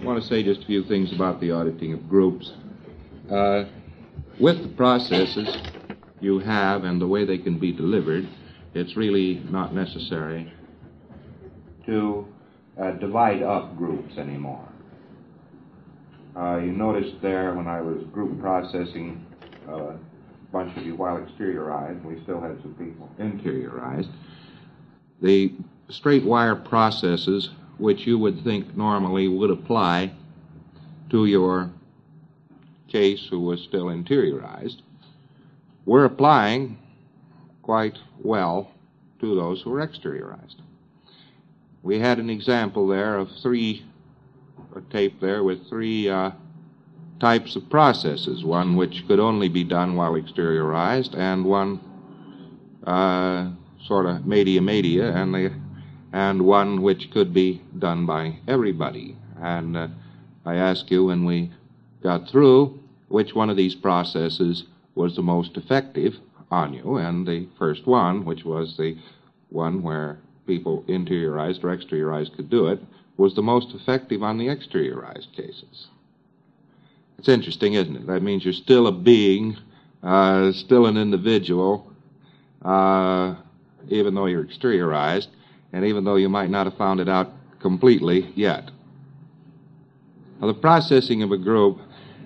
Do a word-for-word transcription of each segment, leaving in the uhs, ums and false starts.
want to say just a few things about the auditing of groups. Uh, with the processes you have and the way they can be delivered, it's really not necessary to uh, divide up groups anymore. Uh, you noticed there when I was group processing uh, a bunch of you while exteriorized, we still had some people interiorized, the straight wire processes which you would think normally would apply to your case who was still interiorized were applying quite well to those who were exteriorized. We had an example there of three, a tape there with three uh, types of processes, one which could only be done while exteriorized, and one uh, sort of media-media, and the and one which could be done by everybody. And uh, I asked you when we got through which one of these processes was the most effective on you, and the first one, which was the one where people interiorized or exteriorized could do it, was the most effective on the exteriorized cases. It's interesting, isn't it? That means you're still a being, uh, still an individual, uh, even though you're exteriorized, and even though you might not have found it out completely yet. Now, the processing of a group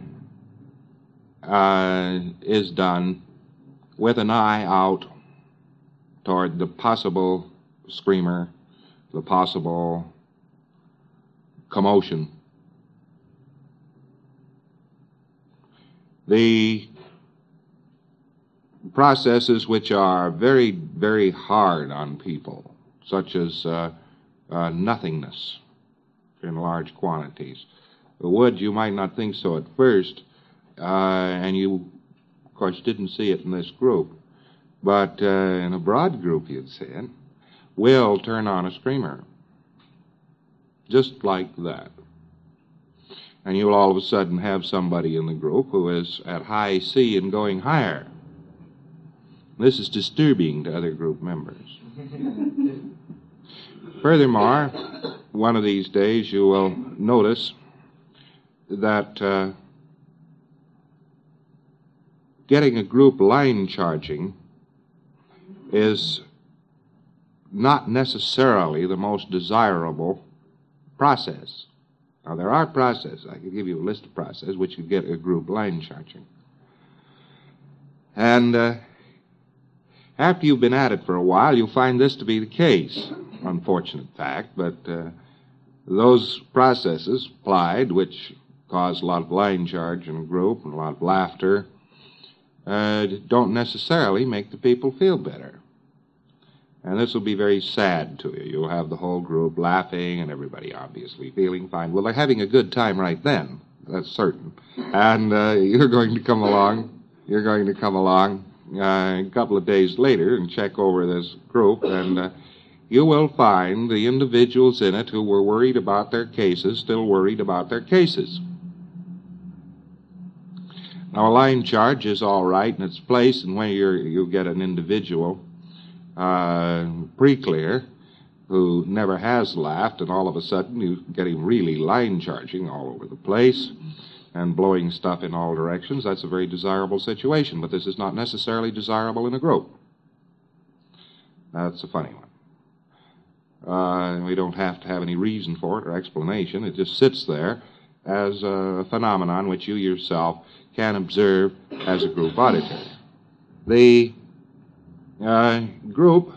uh, is done with an eye out toward the possible screamer, the possible commotion. The processes which are very, very hard on people, such as uh, uh, nothingness in large quantities. The wood, you might not think so at first, uh, and you, of course, didn't see it in this group, but uh, in a broad group you'd see it, will turn on a screamer, just like that. And you'll all of a sudden have somebody in the group who is at high C and going higher. This is disturbing to other group members. Furthermore, one of these days you will notice that uh, getting a group line charging is not necessarily the most desirable process. Now, there are processes. I could give you a list of processes which could get a group line charging. And uh, after you've been at it for a while, you'll find this to be the case. Unfortunate fact, but uh, those processes applied, which cause a lot of line charge in a group and a lot of laughter, uh, don't necessarily make the people feel better. And this will be very sad to you. You'll have the whole group laughing and everybody obviously feeling fine. Well, they're having a good time right then, that's certain. And uh, you're going to come along, you're going to come along uh, a couple of days later and check over this group, and uh, you will find the individuals in it who were worried about their cases still worried about their cases. Now, a line charge is all right in its place, and when you're, you get an individual uh, pre-clear who never has laughed, and all of a sudden you get him really line charging all over the place and blowing stuff in all directions, that's a very desirable situation, but this is not necessarily desirable in a group. That's a funny one. Uh, we don't have to have any reason for it or explanation. It just sits there as a phenomenon which you yourself can observe as a group auditor. The uh, group,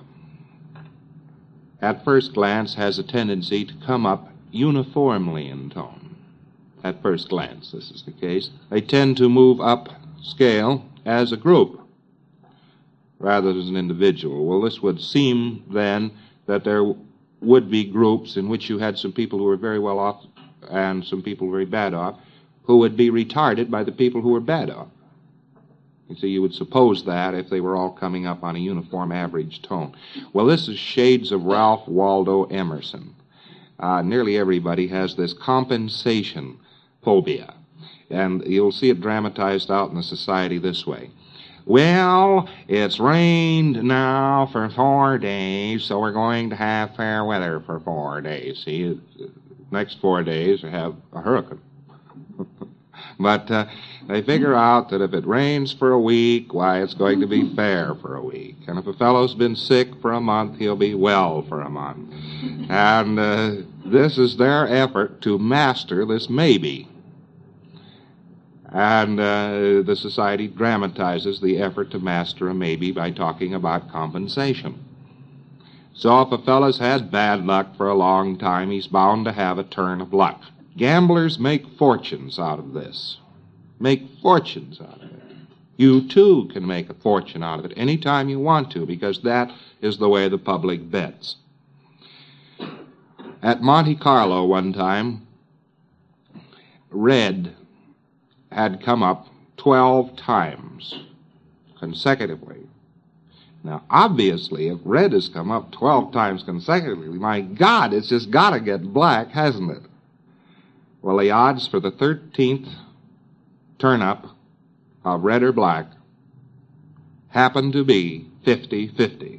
at first glance, has a tendency to come up uniformly in tone. At first glance, this is the case. They tend to move up scale as a group rather than as an individual. Well, this would seem then that there would be groups in which you had some people who were very well off and some people very bad off, who would be retarded by the people who were bad off. You see, you would suppose that if they were all coming up on a uniform average tone. Well, this is shades of Ralph Waldo Emerson. Uh, nearly everybody has this compensation phobia, and you'll see it dramatized out in the society this way. Well, it's rained now for four days, so we're going to have fair weather for four days. See, next four days have a hurricane. But uh, they figure out that if it rains for a week, why, it's going to be fair for a week. And if a fellow's been sick for a month, he'll be well for a month. And uh, this is their effort to master this maybe. And uh, the society dramatizes the effort to master a maybe by talking about compensation. So if a fellow's had bad luck for a long time, he's bound to have a turn of luck. Gamblers make fortunes out of this. Make fortunes out of it. You, too, can make a fortune out of it any time you want to, because that is the way the public bets. At Monte Carlo one time, red had come up twelve times consecutively. Now, obviously, if red has come up twelve times consecutively, my God, it's just got to get black, hasn't it? Well, the odds for the thirteenth turn-up of red or black happen to be fifty-fifty.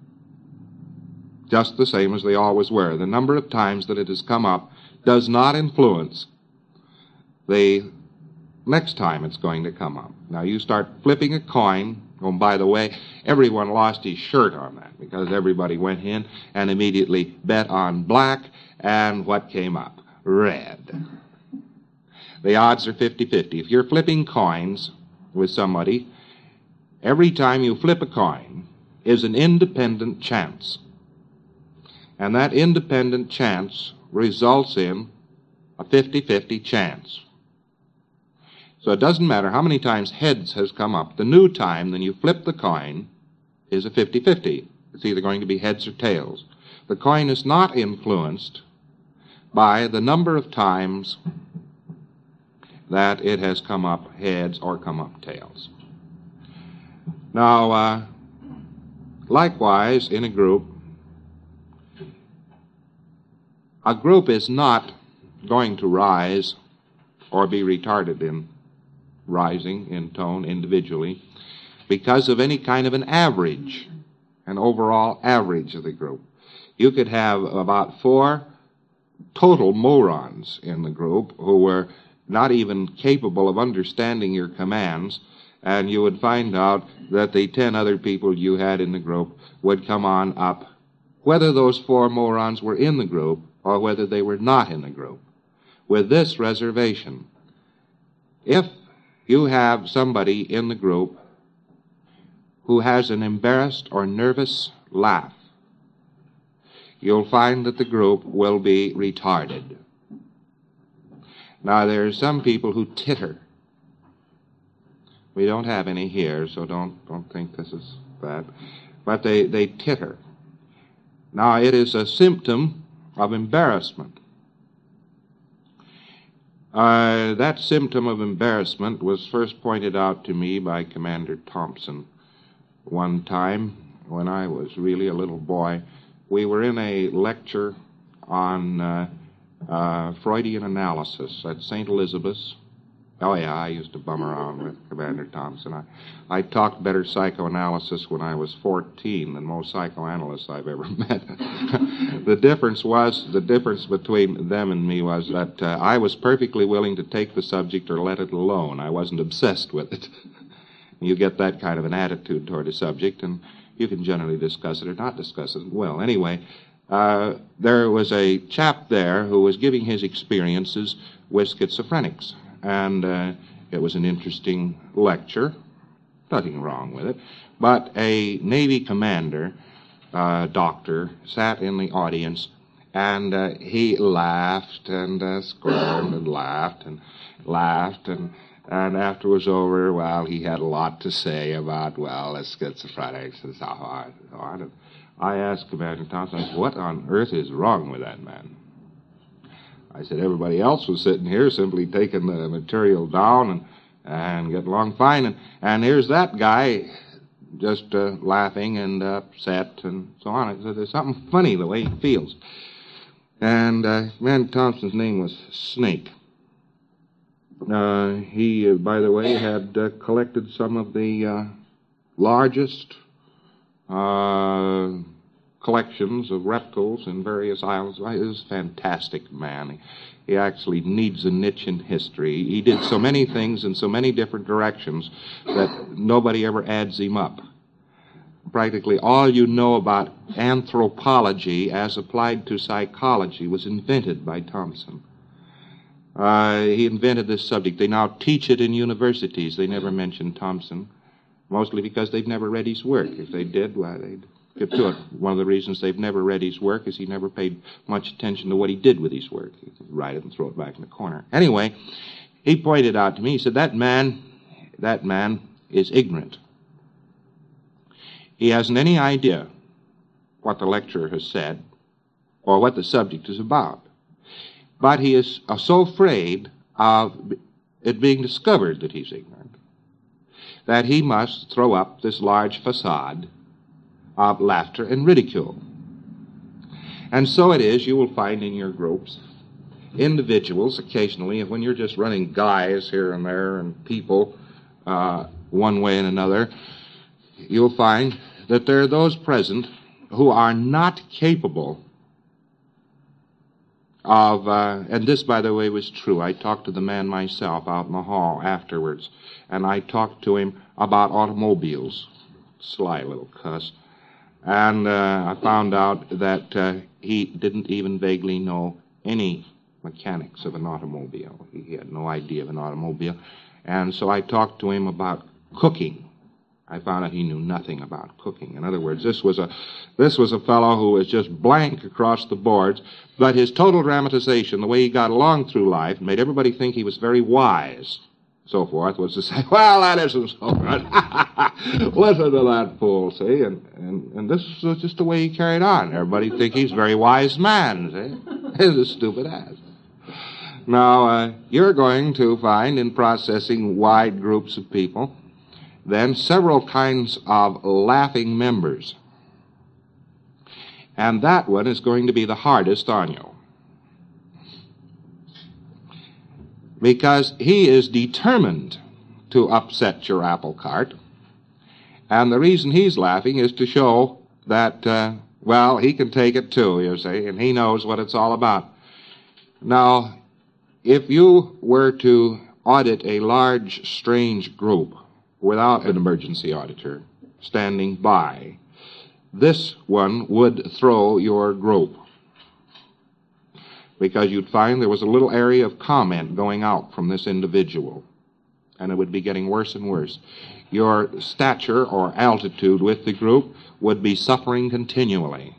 Just the same as they always were. The number of times that it has come up does not influence the next time it's going to come up. Now, you start flipping a coin. Oh, by the way, everyone lost his shirt on that because everybody went in and immediately bet on black, and what came up? Red. The odds are fifty-fifty. If you're flipping coins with somebody, every time you flip a coin is an independent chance. And that independent chance results in a fifty-fifty chance. So it doesn't matter how many times heads has come up. The new time when you flip the coin is a fifty-fifty. It's either going to be heads or tails. The coin is not influenced by the number of times that it has come up heads or come up tails. Now, uh, likewise, in a group, a group is not going to rise or be retarded in rising in tone individually because of any kind of an average, an overall average of the group. You could have about four total morons in the group who were not even capable of understanding your commands, and you would find out that the ten other people you had in the group would come on up, whether those four morons were in the group or whether they were not in the group, with this reservation. If you have somebody in the group who has an embarrassed or nervous laugh, you'll find that the group will be retarded. Now, there are some people who titter. We don't have any here, so don't, don't think this is bad. But they, they titter. Now, it is a symptom of embarrassment. Uh, that symptom of embarrassment was first pointed out to me by Commander Thompson one time when I was really a little boy. We were in a lecture on uh, uh, Freudian analysis at Saint Elizabeth's. Oh, yeah, I used to bum around with Commander Thompson. I, I talked better psychoanalysis when I was fourteen than most psychoanalysts I've ever met. The difference was, the difference between them and me was that uh, I was perfectly willing to take the subject or let it alone. I wasn't obsessed with it. You get that kind of an attitude toward a subject, and you can generally discuss it or not discuss it. Well, anyway, uh, there was a chap there who was giving his experiences with schizophrenics. And uh, it was an interesting lecture, nothing wrong with it. But a Navy commander, uh, doctor, sat in the audience, and uh, he laughed and uh, squirmed and laughed and laughed. And, and after it was over, well, he had a lot to say about, well, the schizophrenics and so on and so on. And I asked Commander Thompson, I said, what on earth is wrong with that man? I said, everybody else was sitting here simply taking the material down and, and getting along fine. And, and here's that guy just uh, laughing and uh, upset and so on. I said, there's something funny the way he feels. And uh, man Thompson's name was Snake. Uh, he, uh, by the way, had uh, collected some of the uh, largest uh, collections of reptiles in various islands. He was a fantastic man. He actually needs a niche in history. He did so many things in so many different directions that nobody ever adds him up. Practically all you know about anthropology as applied to psychology was invented by Thompson. Uh, he invented this subject. They now teach it in universities. They never mention Thompson, mostly because they've never read his work. If they did, well, they'd get to it. One of the reasons they've never read his work is he never paid much attention to what he did with his work. He'd write it and throw it back in the corner. Anyway, he pointed out to me, he said, that man, that man is ignorant. He hasn't any idea what the lecturer has said or what the subject is about. But he is uh, so afraid of it being discovered that he's ignorant that he must throw up this large facade of laughter and ridicule. And so it is, you will find in your groups individuals occasionally, when you're just running guys here and there and people uh, one way and another, you'll find that there are those present who are not capable of, uh, and this, by the way, was true. I talked to the man myself out in the hall afterwards, and I talked to him about automobiles. Sly little cuss. And uh, I found out that uh, he didn't even vaguely know any mechanics of an automobile. He had no idea of an automobile. And so I talked to him about cooking. I found out he knew nothing about cooking. In other words, this was a this was a fellow who was just blank across the boards, but his total dramatization, the way he got along through life, made everybody think he was very wise, so forth, was to say, well, that isn't so good. Listen to that fool, see? And, and, and this was just the way he carried on. Everybody think he's a very wise man, see? He's a stupid ass. Now, uh, you're going to find in processing wide groups of people then several kinds of laughing members. And that one is going to be the hardest on you. Because he is determined to upset your apple cart. And the reason he's laughing is to show that, uh, well, he can take it too, you see, and he knows what it's all about. Now, if you were to audit a large, strange group without an emergency auditor standing by, this one would throw your group. Because you'd find there was a little area of comment going out from this individual. And it would be getting worse and worse. Your stature or altitude with the group would be suffering continually.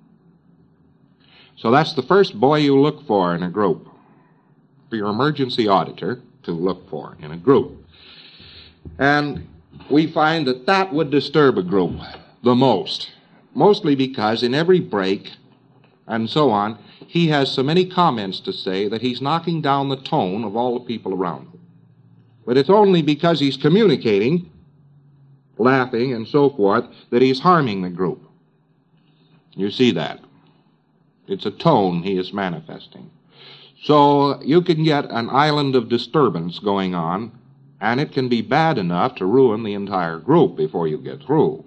So that's the first boy you look for in a group. For your emergency auditor to look for in a group. And we find that that would disturb a group the most. Mostly because in every break and so on, he has so many comments to say that he's knocking down the tone of all the people around him. But it's only because he's communicating, laughing, and so forth, that he's harming the group. You see that. It's a tone he is manifesting. So you can get an island of disturbance going on, and it can be bad enough to ruin the entire group before you get through.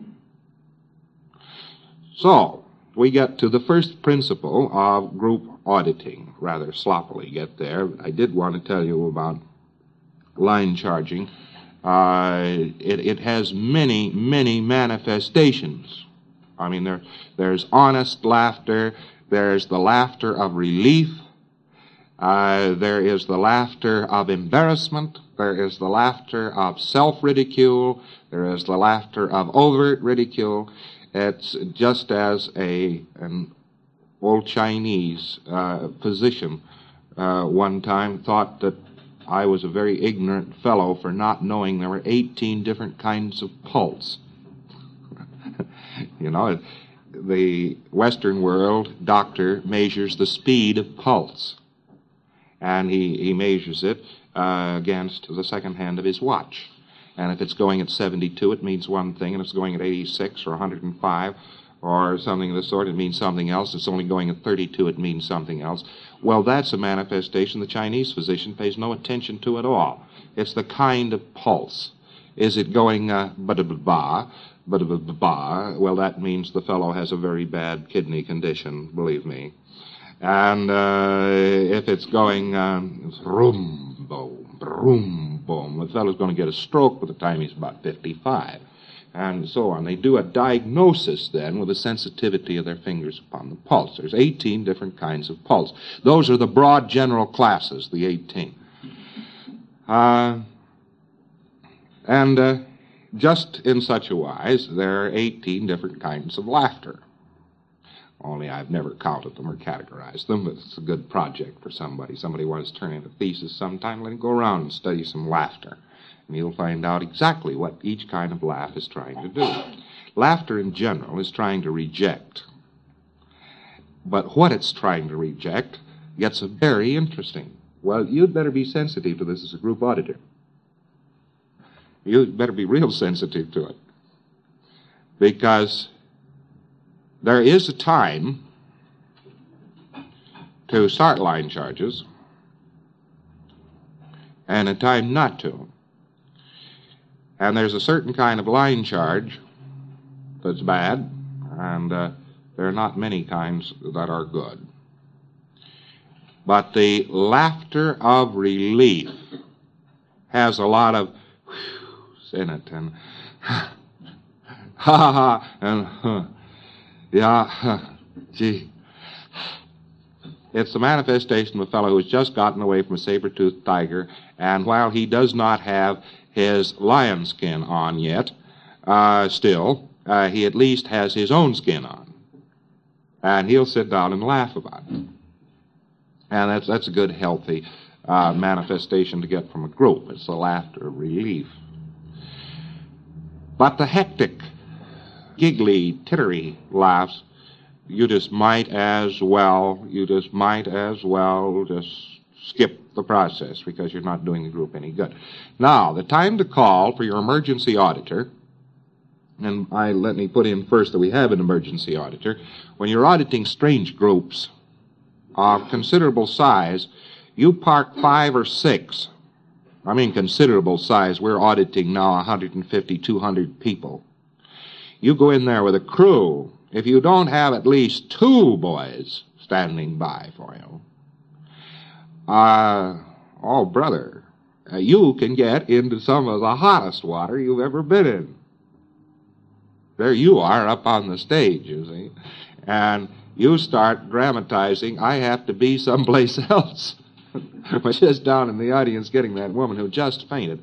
So, we get to the first principle of group auditing. Rather sloppily get there. I did want to tell you about line charging. Uh, it, it has many, many manifestations. I mean, there, there's honest laughter. There's the laughter of relief. Uh, there is the laughter of embarrassment. There is the laughter of self-ridicule. There is the laughter of overt ridicule. It's just as a an old Chinese uh, physician uh, one time thought that I was a very ignorant fellow for not knowing there were eighteen different kinds of pulse. You know, the Western world doctor measures the speed of pulse. And he, he measures it uh, against the second hand of his watch. And if it's going at seventy-two, it means one thing. And if it's going at eighty-six or one hundred five or something of the sort, it means something else. If it's only going at thirty-two, it means something else. Well, that's a manifestation the Chinese physician pays no attention to at all. It's the kind of pulse. Is it going uh, ba-da-ba-ba, ba-da-ba-ba? Well, that means the fellow has a very bad kidney condition, believe me. And uh, if it's going um, vroom, boom, vroom, boom, the fellow's going to get a stroke by the time he's about fifty-five. And so on. They do a diagnosis then with the sensitivity of their fingers upon the pulse. There's eighteen different kinds of pulse. Those are the broad general classes, the eighteen. Uh, and uh, just in such a wise, there are eighteen different kinds of laughter. Only I've never counted them or categorized them, but it's a good project for somebody. Somebody wants to turn in a thesis sometime, let him go around and study some laughter. And you'll find out exactly what each kind of laugh is trying to do. Laughter in general is trying to reject. But what it's trying to reject gets very interesting. Well, you'd better be sensitive to this as a group auditor. You'd better be real sensitive to it. Because there is a time to start line charges and a time not to. And there's a certain kind of line charge that's bad, and uh, there are not many kinds that are good. But the laughter of relief has a lot of whews in it, and ha ha ha, and huh, yeah, huh, gee. It's the manifestation of a fellow who's just gotten away from a saber-toothed tiger, and while he does not have his lion skin on yet, uh, still, uh, he at least has his own skin on. And he'll sit down and laugh about it. And that's, that's a good, healthy uh, manifestation to get from a group. It's the laughter of relief. But the hectic, giggly, tittery laughs, you just might as well, you just might as well just skip the process because you're not doing the group any good. Now, the time to call for your emergency auditor, and I let me put in first that we have an emergency auditor. When you're auditing strange groups of considerable size, you park five or six. I mean considerable size. We're auditing now one hundred fifty, two hundred people. You go in there with a crew. If you don't have at least two boys standing by for you, Uh, oh, brother, uh, you can get into some of the hottest water you've ever been in. There you are up on the stage, you see, and you start dramatizing, I have to be someplace else. We're just down in the audience getting that woman who just fainted.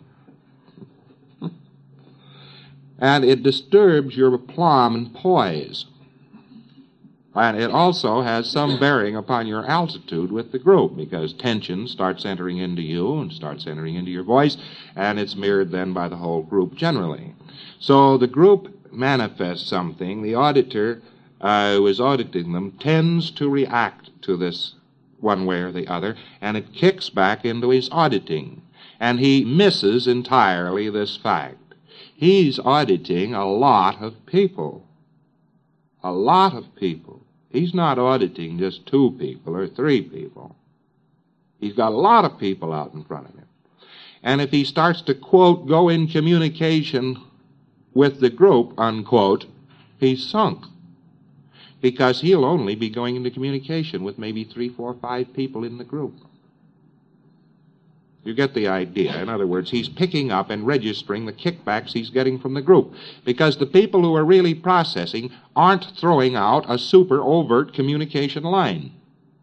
And it disturbs your aplomb and poise. And it also has some bearing upon your altitude with the group, because tension starts entering into you and starts entering into your voice, and it's mirrored then by the whole group generally. So the group manifests something. The auditor uh, who is auditing them tends to react to this one way or the other, and it kicks back into his auditing. And he misses entirely this fact. He's auditing a lot of people. A lot of people. He's not auditing just two people or three people. He's got a lot of people out in front of him. And if he starts to, quote, go in communication with the group, unquote, he's sunk. Because he'll only be going into communication with maybe three, four, five people in the group. You get the idea. In other words, he's picking up and registering the kickbacks he's getting from the group. Because the people who are really processing aren't throwing out a super overt communication line.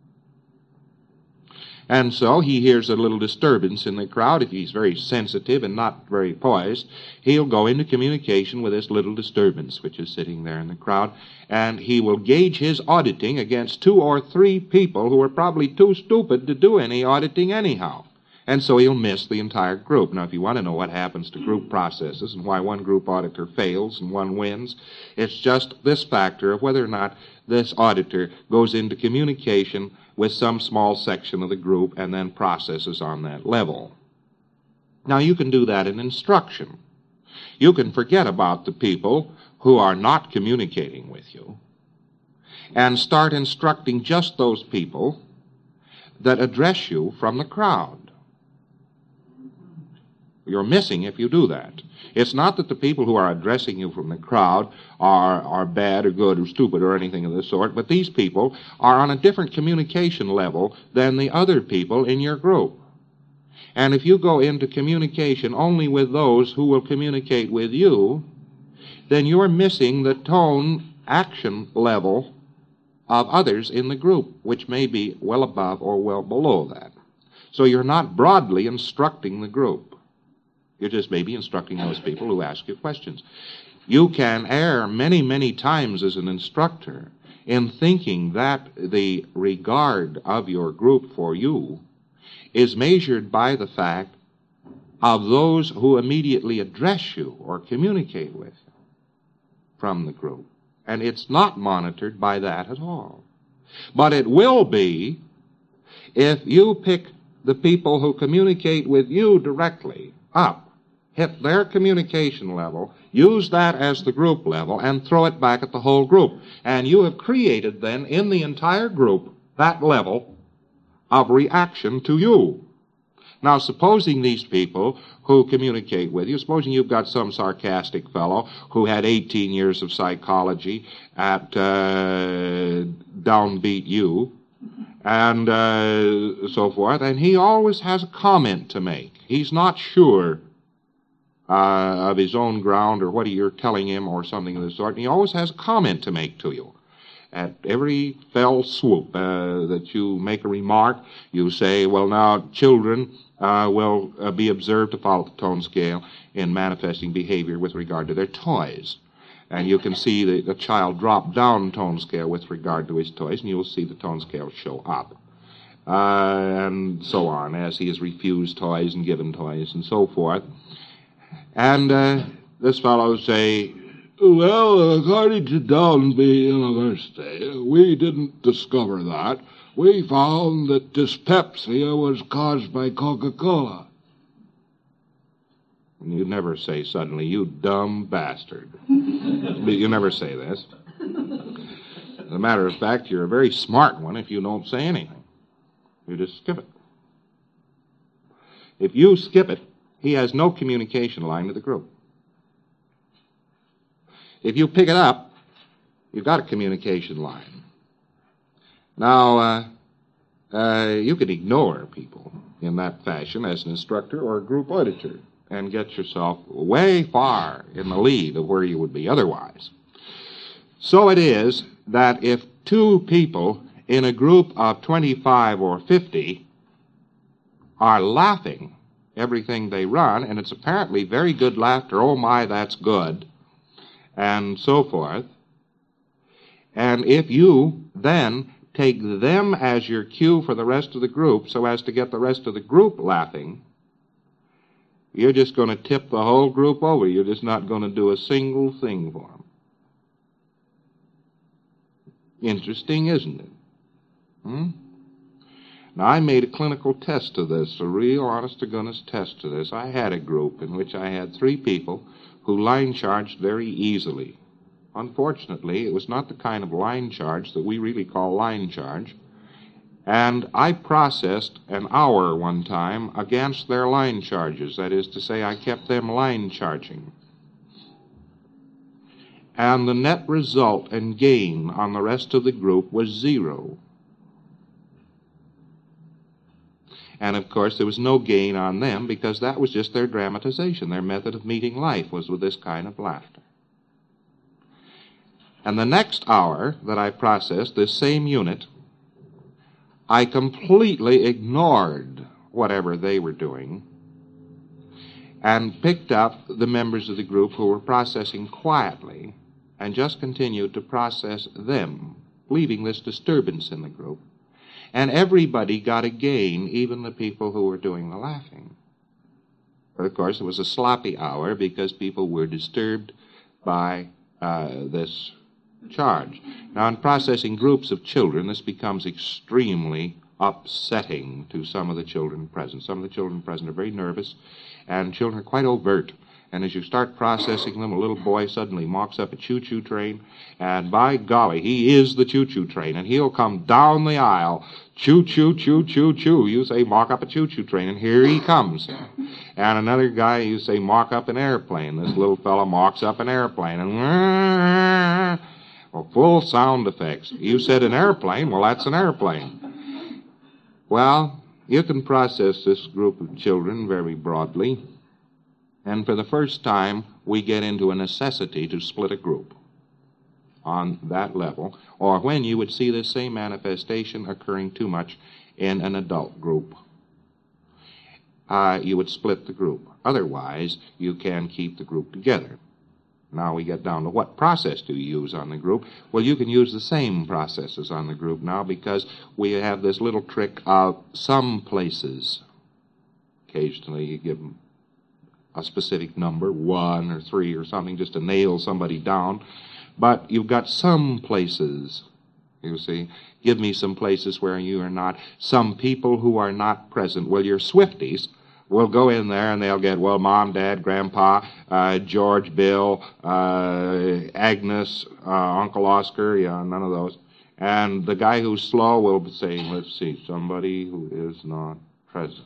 And so he hears a little disturbance in the crowd. If he's very sensitive and not very poised, he'll go into communication with this little disturbance which is sitting there in the crowd, and he will gauge his auditing against two or three people who are probably too stupid to do any auditing anyhow. And so he'll miss the entire group. Now, if you want to know what happens to group processes and why one group auditor fails and one wins, it's just this factor of whether or not this auditor goes into communication with some small section of the group and then processes on that level. Now, you can do that in instruction. You can forget about the people who are not communicating with you and start instructing just those people that address you from the crowd. You're missing if you do that. It's not that the people who are addressing you from the crowd are, are bad or good or stupid or anything of the sort, but these people are on a different communication level than the other people in your group. And if you go into communication only with those who will communicate with you, then you're missing the tone action level of others in the group, which may be well above or well below that. So you're not broadly instructing the group. You're just maybe instructing those people who ask you questions. You can err many, many times as an instructor in thinking that the regard of your group for you is measured by the fact of those who immediately address you or communicate with you from the group. And it's not monitored by that at all. But it will be if you pick the people who communicate with you directly up, hit their communication level, use that as the group level, and throw it back at the whole group. And you have created then in the entire group that level of reaction to you. Now, supposing these people who communicate with you, supposing you've got some sarcastic fellow who had eighteen years of psychology at uh, Downbeat U, and uh, so forth, and he always has a comment to make. He's not sure uh, of his own ground or what you're telling him or something of the sort, and he always has a comment to make to you. At every fell swoop uh, that you make a remark, you say, well, now, children uh, will uh, be observed to follow the tone scale in manifesting behavior with regard to their toys. And you can see the, the child drop down tone scale with regard to his toys, and you will see the tone scale show up. Uh, and so on, as he has refused toys and given toys and so forth. And uh, this fellow will say, well, according to Downbeat University, we didn't discover that. We found that dyspepsia was caused by Coca-Cola. You never say suddenly, you dumb bastard. You never say this. As a matter of fact, you're a very smart one if you don't say anything. You just skip it. If you skip it, he has no communication line to the group. If you pick it up, you've got a communication line. Now, uh, uh, you can ignore people in that fashion as an instructor or a group auditor and get yourself way far in the lead of where you would be otherwise. So it is that if two people in a group of twenty-five or fifty are laughing everything they run, and it's apparently very good laughter, oh my, that's good, and so forth. And if you then take them as your cue for the rest of the group so as to get the rest of the group laughing, you're just going to tip the whole group over. You're just not going to do a single thing for them. Interesting, isn't it? Hmm? Now, I made a clinical test of this, a real honest-to-goodness test of this. I had a group in which I had three people who line charged very easily. Unfortunately, it was not the kind of line charge that we really call line charge, and I processed an hour one time against their line charges. That is to say, I kept them line charging. And the net result and gain on the rest of the group was zero. And, of course, there was no gain on them because that was just their dramatization. Their method of meeting life was with this kind of laughter. And the next hour that I processed this same unit, I completely ignored whatever they were doing and picked up the members of the group who were processing quietly and just continued to process them, leaving this disturbance in the group. And everybody got a gain, even the people who were doing the laughing. But, of course, it was a sloppy hour because people were disturbed by uh, this charge. Now, in processing groups of children, this becomes extremely upsetting to some of the children present. Some of the children present are very nervous, and children are quite overt. And as you start processing them, a little boy suddenly mocks up a choo-choo train, and by golly, he is the choo-choo train, and he'll come down the aisle, choo-choo, choo-choo, choo. You say, mock up a choo-choo train, and here he comes. And another guy, you say, mock up an airplane. This little fella mocks up an airplane, and well, full sound effects. You said an airplane, well, that's an airplane. Well, you can process this group of children very broadly. And for the first time, we get into a necessity to split a group on that level, or when you would see this same manifestation occurring too much in an adult group. Uh, you would split the group. Otherwise, you can keep the group together. Now we get down to what process do you use on the group? Well, you can use the same processes on the group now because we have this little trick of some places. Occasionally you give them a specific number, one or three or something, just to nail somebody down. But you've got some places, you see. Give me some places where you are not. Some people who are not present. Well, your Swifties will go in there and they'll get, well, Mom, Dad, Grandpa, uh, George, Bill, uh, Agnes, uh, Uncle Oscar, yeah, none of those. And the guy who's slow will say, let's see, somebody who is not present.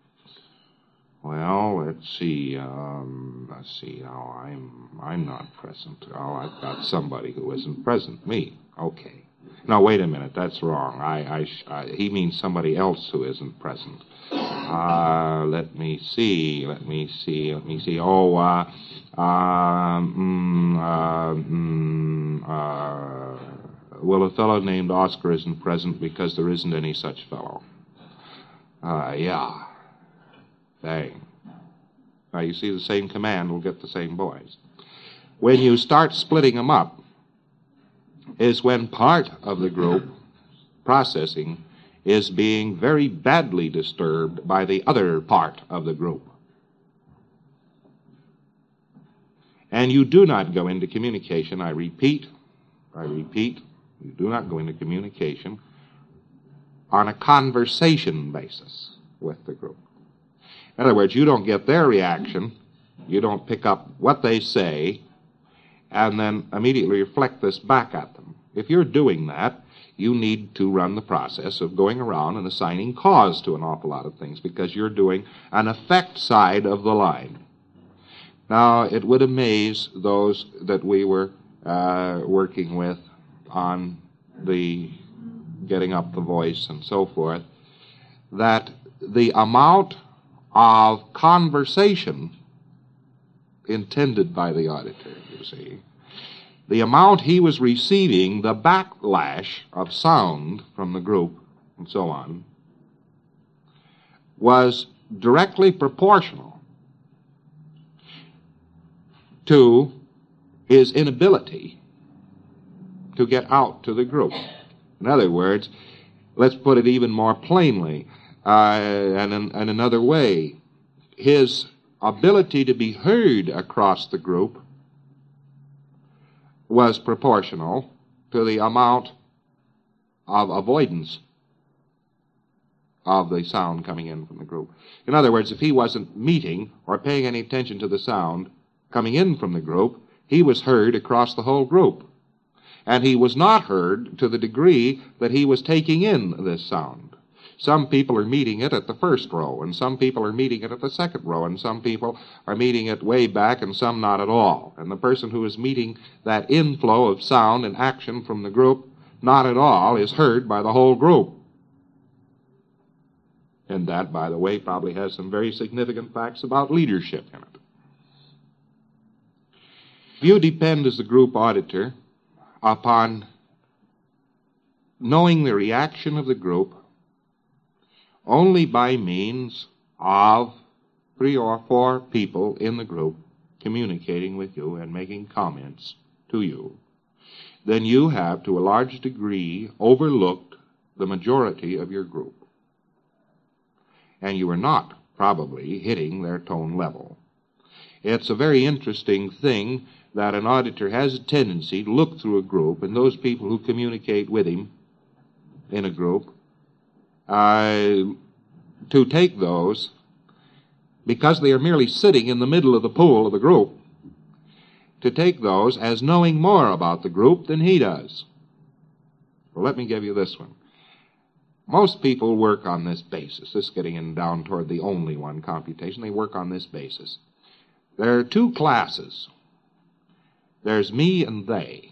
Well, let's see, um, let's see, oh, I'm, I'm not present. Oh, I've got somebody who isn't present, me. Okay. No, wait a minute, that's wrong. I, I, sh- I he means somebody else who isn't present. Uh, let me see, let me see, let me see. Oh, uh, uh, mm, uh, mm, uh, well, a fellow named Oscar isn't present because there isn't any such fellow. Uh, yeah. Bang. Now, you see, the same command will get the same boys. When you start splitting them up is when part of the group processing is being very badly disturbed by the other part of the group. And you do not go into communication, I repeat, I repeat, you do not go into communication on a conversation basis with the group. In other words, you don't get their reaction, you don't pick up what they say, and then immediately reflect this back at them. If you're doing that, you need to run the process of going around and assigning cause to an awful lot of things because you're doing an effect side of the line. Now, it would amaze those that we were uh, working with on the getting up the voice and so forth, that the amount of conversation intended by the auditor, you see, the amount he was receiving, the backlash of sound from the group and so on, was directly proportional to his inability to get out to the group. In other words, let's put it even more plainly, uh, and, in, and another way, his ability to be heard across the group was proportional to the amount of avoidance of the sound coming in from the group. In other words, if he wasn't meeting or paying any attention to the sound coming in from the group, he was heard across the whole group. And he was not heard to the degree that he was taking in this sound. Some people are meeting it at the first row, and some people are meeting it at the second row, and some people are meeting it way back, and some not at all. And the person who is meeting that inflow of sound and action from the group, not at all, is heard by the whole group. And that, by the way, probably has some very significant facts about leadership in it. You depend as the group auditor upon knowing the reaction of the group only by means of three or four people in the group communicating with you and making comments to you. Then you have, to a large degree, overlooked the majority of your group. And you are not, probably, hitting their tone level. It's a very interesting thing that an auditor has a tendency to look through a group, and those people who communicate with him in a group, uh, to take those because they are merely sitting in the middle of the pool of the group, to take those as knowing more about the group than he does. Well, let me give you this one. Most people work on this basis. This is getting in down toward the only one computation. They work on this basis. There are two classes. There's me and they.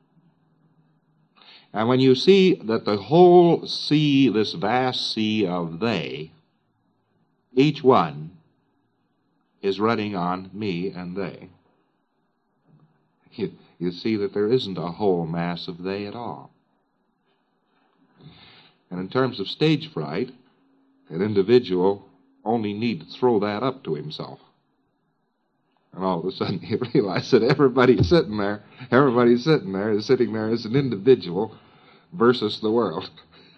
And when you see that the whole sea, this vast sea of they, each one is running on me and they, you, you see that there isn't a whole mass of they at all. And in terms of stage fright, an individual only need to throw that up to himself. And all of a sudden you realize that everybody's sitting there, everybody's sitting there, is sitting there as an individual versus the world.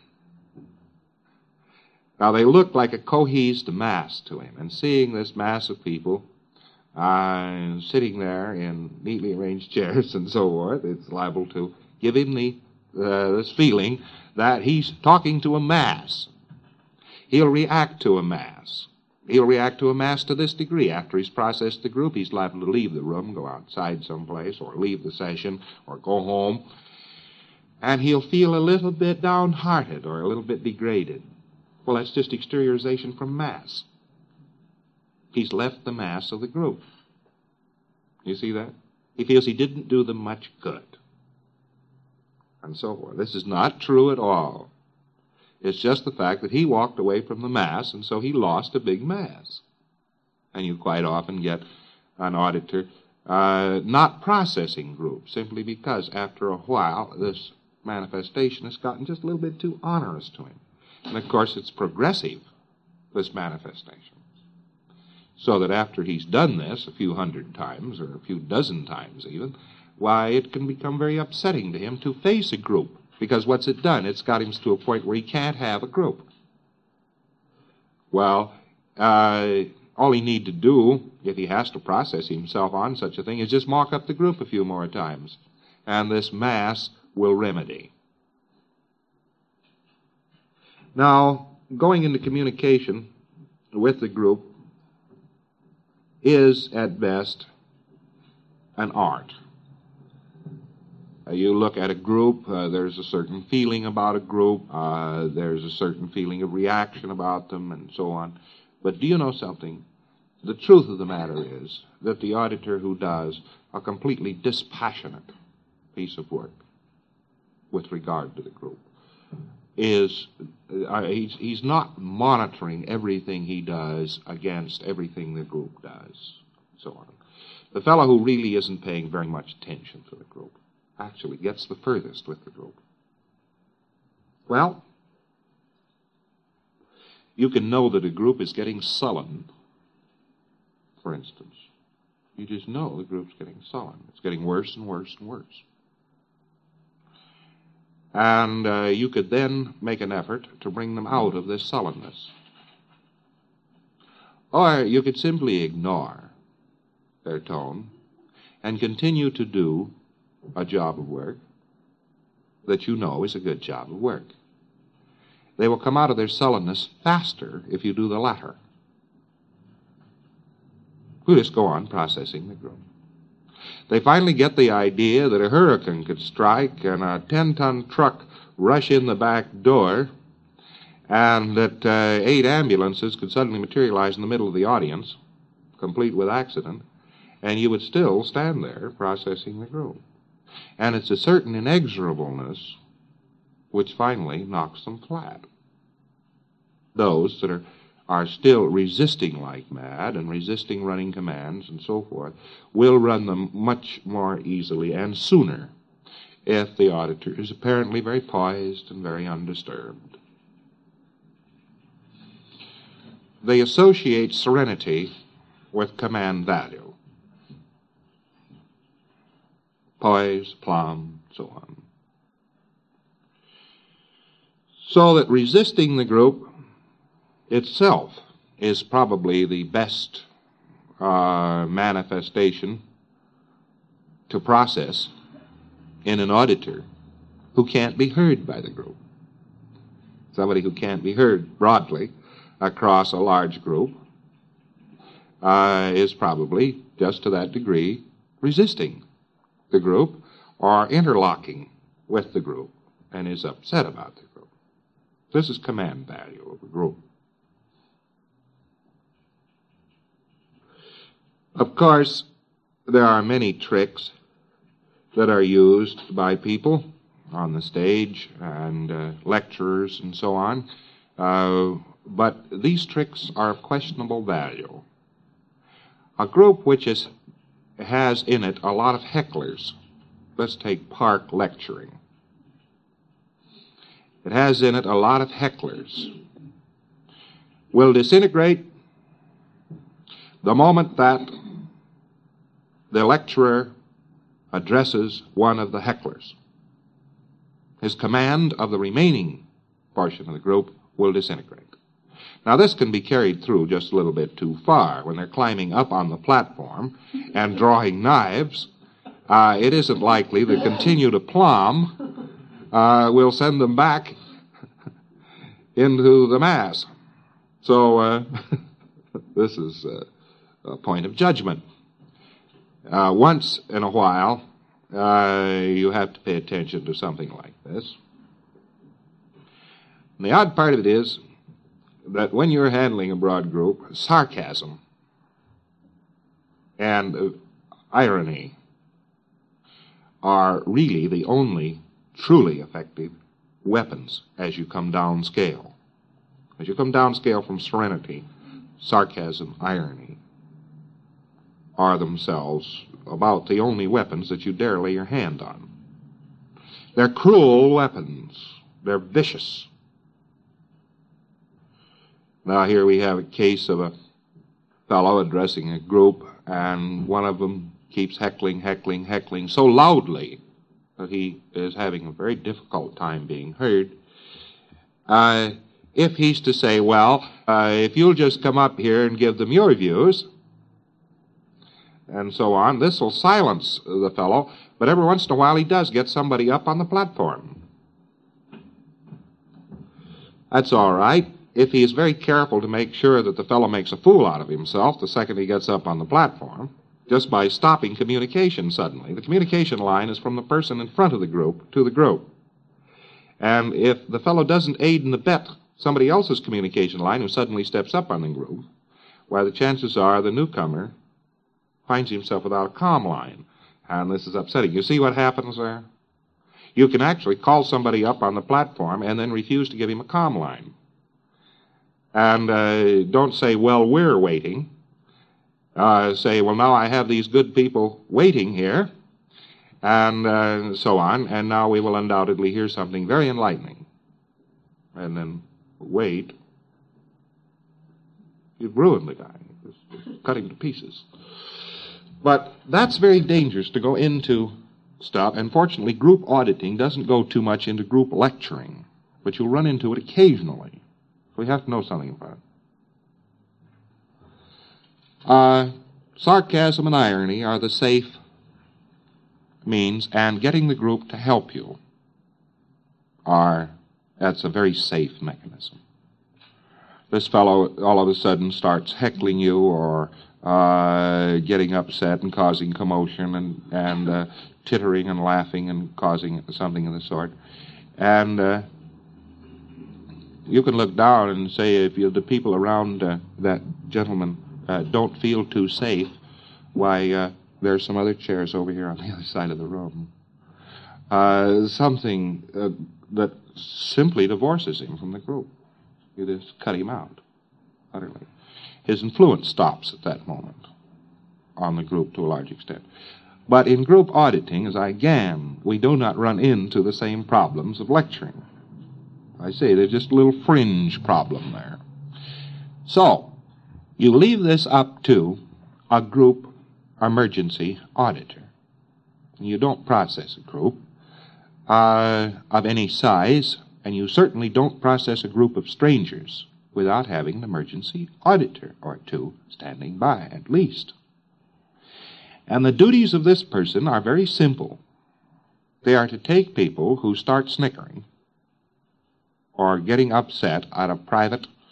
Now they look like a cohesed mass to him, and seeing this mass of people uh, sitting there in neatly arranged chairs and so forth, it's liable to give him the, uh, this feeling that he's talking to a mass. He'll react to a mass. He'll react to a mass to this degree. After he's processed the group, he's liable to leave the room, go outside someplace, or leave the session, or go home. And he'll feel a little bit downhearted or a little bit degraded. Well, that's just exteriorization from mass. He's left the mass of the group. You see that? He feels he didn't do them much good. And so forth. This is not true at all. It's just the fact that he walked away from the mass, and so he lost a big mass. And you quite often get an auditor uh, not processing groups, simply because after a while this manifestation has gotten just a little bit too onerous to him. And of course it's progressive, this manifestation. So that after he's done this a few hundred times, or a few dozen times even, why, it can become very upsetting to him to face a group. Because what's it done? It's got him to a point where he can't have a group. Well, uh, all he need to do, if he has to process himself on such a thing, is just mock up the group a few more times. And this mass will remedy. Now, going into communication with the group is, at best, an art. Uh, you look at a group, uh, there's a certain feeling about a group, uh, there's a certain feeling of reaction about them, and so on. But do you know something? The truth of the matter is that the auditor who does a completely dispassionate piece of work with regard to the group is, uh, he's, he's not monitoring everything he does against everything the group does, and so on. The fellow who really isn't paying very much attention to the group actually gets the furthest with the group. Well, you can know that a group is getting sullen, for instance. You just know the group's getting sullen. It's getting worse and worse and worse. And uh, you could then make an effort to bring them out of this sullenness. Or you could simply ignore their tone and continue to do a job of work that you know is a good job of work. They will come out of their sullenness faster if you do the latter. We'll just go on processing the group. They finally get the idea that a hurricane could strike and a ten-ton truck rush in the back door, and that uh, eight ambulances could suddenly materialize in the middle of the audience, complete with accident, and you would still stand there processing the group. And it's a certain inexorableness which finally knocks them flat. Those that are, are still resisting like mad and resisting running commands and so forth will run them much more easily and sooner if the auditor is apparently very poised and very undisturbed. They associate serenity with command value. Poise, plum, so on. So that resisting the group itself is probably the best uh, manifestation to process in an auditor who can't be heard by the group. Somebody who can't be heard broadly across a large group uh, is probably, just to that degree, resisting the group or interlocking with the group and is upset about the group. This is command value of a group. Of course, there are many tricks that are used by people on the stage and uh, lecturers and so on, uh, but these tricks are of questionable value. A group which is, has in it a lot of hecklers, let's take Park lecturing. It has in it a lot of hecklers, will disintegrate the moment that the lecturer addresses one of the hecklers. His command of the remaining portion of the group will disintegrate. Now, this can be carried through just a little bit too far. When they're climbing up on the platform and drawing knives, uh, it isn't likely that continued aplomb uh, will send them back into the mass. So, uh, this is uh, a point of judgment. Uh, once in a while, uh, you have to pay attention to something like this. And the odd part of it is that when you're handling a broad group, sarcasm and uh, irony are really the only truly effective weapons as you come down scale. As you come down scale from serenity, sarcasm, irony are themselves about the only weapons that you dare lay your hand on. They're cruel weapons. They're vicious. Now here we have a case of a fellow addressing a group, and one of them keeps heckling, heckling, heckling so loudly that he is having a very difficult time being heard. Uh, if he's to say, well, uh, if you'll just come up here and give them your views, and so on, this will silence the fellow, but every once in a while he does get somebody up on the platform. That's all right, if he is very careful to make sure that the fellow makes a fool out of himself the second he gets up on the platform, just by stopping communication suddenly. The communication line is from the person in front of the group to the group. And if the fellow doesn't aid and abet somebody else's communication line who suddenly steps up on the group, why, the chances are the newcomer finds himself without a comm line. And this is upsetting. You see what happens there? You can actually call somebody up on the platform and then refuse to give him a comm line. And uh, don't say, well, we're waiting. Uh, say, well, now I have these good people waiting here, and uh, so on, and now we will undoubtedly hear something very enlightening. And then wait. You've ruined the guy. Just cut him to pieces. But that's very dangerous to go into stuff, and fortunately group auditing doesn't go too much into group lecturing, but you'll run into it occasionally. So you have to know something about it. Uh, sarcasm and irony are the safe means, and getting the group to help you are, that's a very safe mechanism. This fellow all of a sudden starts heckling you or uh, getting upset and causing commotion and, and uh, tittering and laughing and causing something of the sort. And uh, you can look down and say, if you, the people around uh, that gentleman Uh, don't feel too safe, why, uh, there's some other chairs over here on the other side of the room. Uh, something uh, that simply divorces him from the group. You just cut him out, utterly. His influence stops at that moment on the group to a large extent. But in group auditing, as I again, we do not run into the same problems of lecturing. I say there's just a little fringe problem there. So, you leave this up to a group emergency auditor. You don't process a group uh, of any size, and you certainly don't process a group of strangers without having an emergency auditor or two standing by, at least. And the duties of this person are very simple. They are to take people who start snickering or getting upset at a private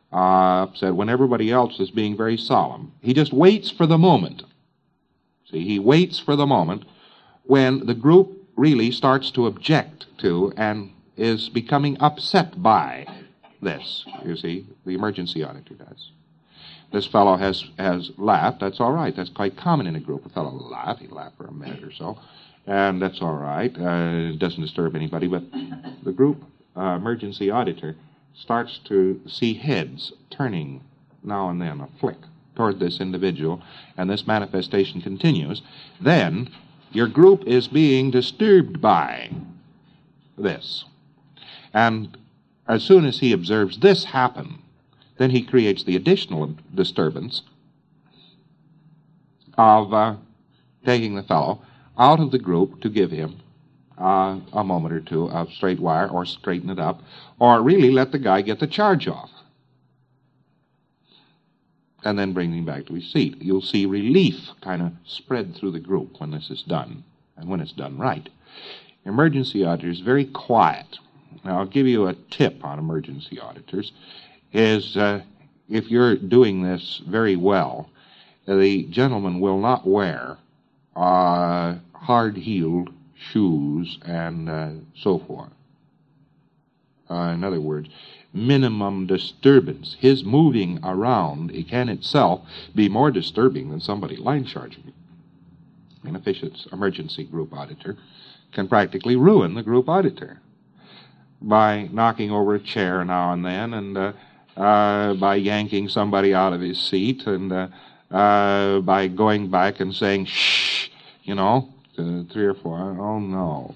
uh, upset when everybody else is being very solemn. He just waits for the moment. See, he waits for the moment when the group really starts to object to and is becoming upset by this, you see, the emergency auditor does. This fellow has, has laughed. That's all right. That's quite common in a group. A fellow will laugh. He'll laugh for a minute or so, and that's all right. Uh, it doesn't disturb anybody, but the group uh, emergency auditor starts to see heads turning now and then, a flick, toward this individual, and this manifestation continues. Then your group is being disturbed by this. And as soon as he observes this happen, then he creates the additional disturbance of uh, taking the fellow out of the group to give him uh, a moment or two of straight wire or straighten it up, or really let the guy get the charge off and then bring him back to his seat. You'll see relief kind of spread through the group when this is done, and when it's done right. Emergency auditor is very quiet. Now, I'll give you a tip on emergency auditors, is uh, if you're doing this very well, the gentleman will not wear uh, hard-heeled shoes and uh, so forth. Uh, in other words, minimum disturbance. His moving around, it can itself be more disturbing than somebody line charging. An efficient emergency group auditor can practically ruin the group auditor by knocking over a chair now and then, and uh, uh, by yanking somebody out of his seat, and uh, uh, by going back and saying, shh, you know, to three or four. Oh, no.